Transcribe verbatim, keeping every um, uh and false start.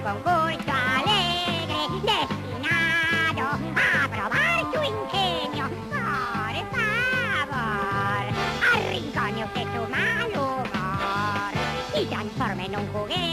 concurso alegre destinado a probar su ingenio. Por favor, arrincones de su mal humor y transforme en un juguete